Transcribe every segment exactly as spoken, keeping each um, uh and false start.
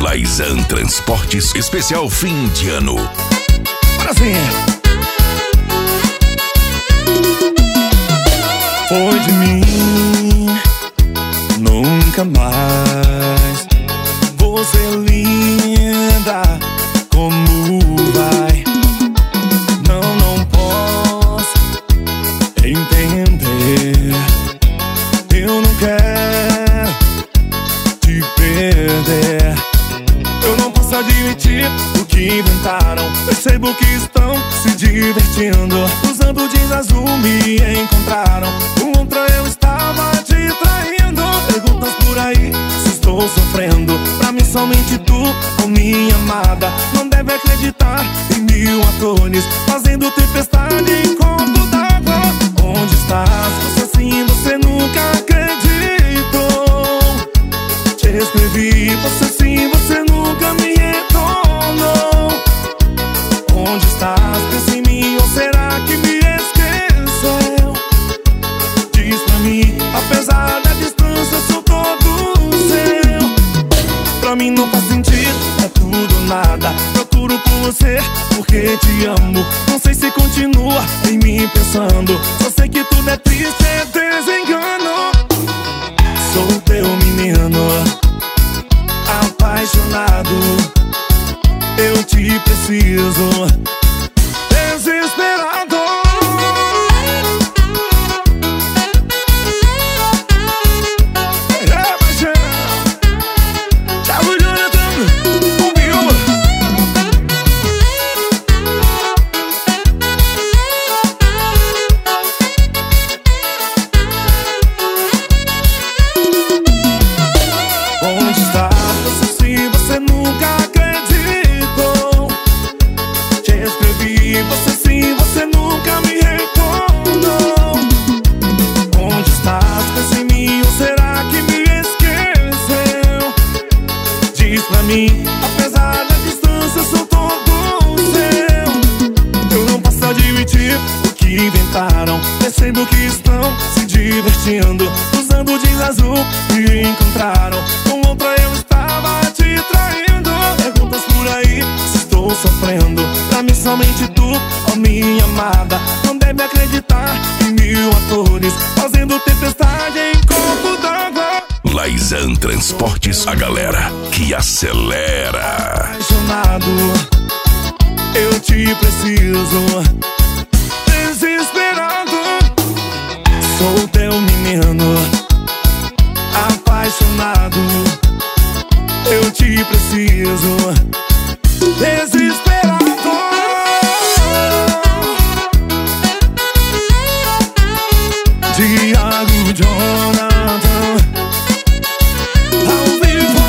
Laisan Transportes, especial fim de ano. Para sim. Foi de mim, nunca mais. Você é linda, como vai? Não, não posso entender. Eu não quero te perder. Eu não posso admitir o que inventaram. Percebo que estão se divertindo. Usando jeans azul me encontraram. Com outra eu estava te traindo. Perguntas por aí se estou sofrendo. Pra mim somente tu, oh minha amada. Não deve acreditar em mil atores fazendo tempestade em copo d'água. Onde estás? Você assim, você nunca acreditou. Te escrevi, você sim, você nunca me retornou. Onde estás? Pensa em mim ou será que me esqueceu? Diz pra mim, apesar da distância eu sou todo seu. Pra mim não faz sentido, é tudo ou nada. Procuro por você porque te amo. Não sei se continua em mim pensando. Só sei que tudo é triste, é desengano. Sou teu menino, apaixonado. Eu te preciso, desesperado. É, paixão. Thiago Jonathan, ouviu? Onde está? Se você nunca acreditou. Te escrevi, você sim, você nunca me retornou. Onde estás? Pensa em mim ou será que me esqueceu? Diz pra mim, apesar da distância eu sou todo seu. Eu não posso admitir o que inventaram. Percebo que estão se divertindo. Usando jeans azul me encontraram. Com outra eu estava te traindo. Perguntas por aí se estou sofrendo. Pra mim somente tu, oh minha amada. Não deve acreditar em mil atores fazendo tempestade em copo d'água. Laisan Transportes, a galera que acelera. Apaixonado, eu te preciso, desesperado. Sou teu menino, apaixonado. Eu te preciso, desesperado. Thiago Jonathan, ao vivo.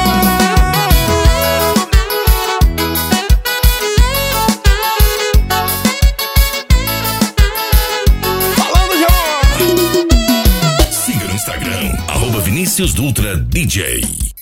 Falando já. Siga no Instagram, arroba Vinícius Dutra D J.